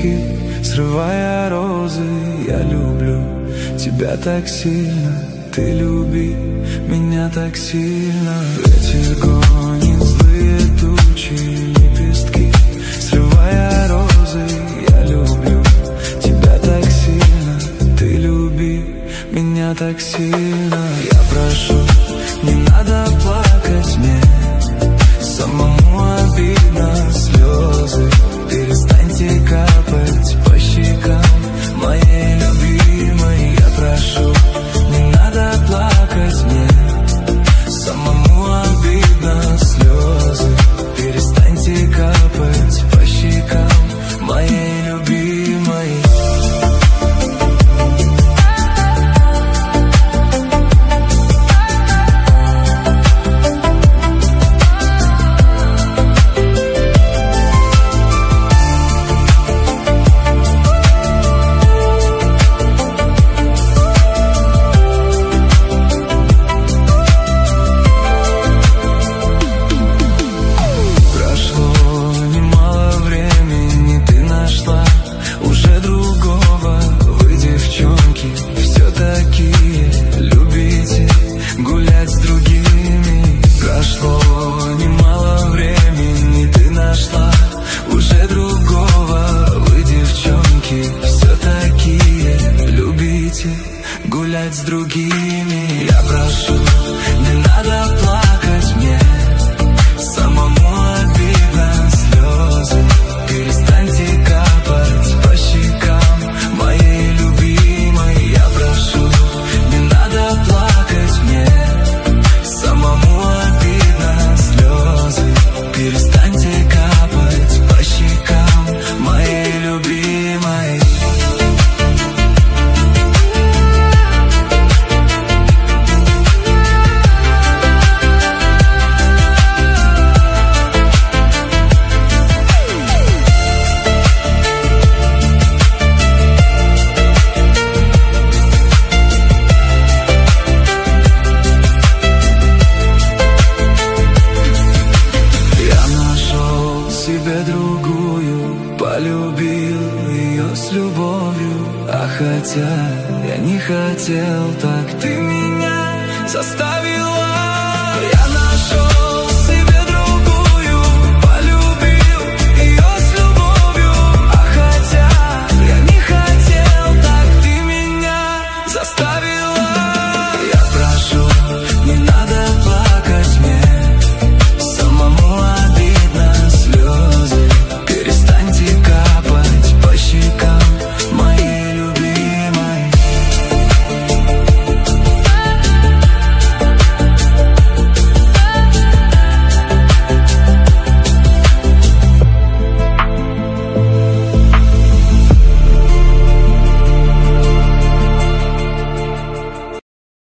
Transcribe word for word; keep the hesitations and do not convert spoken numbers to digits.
лепестки, срывая розы. Я люблю тебя так сильно, ты люби меня так сильно. Ветер гонит злые тучи, лепестки, срывая розы. Я люблю тебя так сильно, ты люби меня так сильно. Я прошу, не надо плакать мне, самому обидно слезы. Перестаньте капать по щекам моей любимой. Я прошу, не надо плакать мне, самому обидно слезы. Перестаньте капать по щекам моей любимой. Гулять с другими. Я прошу, не надо плакать мне, самому обидно слезы. Перестаньте капать по щекам моей любимой. Я прошу, не надо плакать мне, самому обидно слезы. Перестаньте капать по щекам моей любимой. Полюбил ее с любовью, а хотя я не хотел, так ты меня заставил.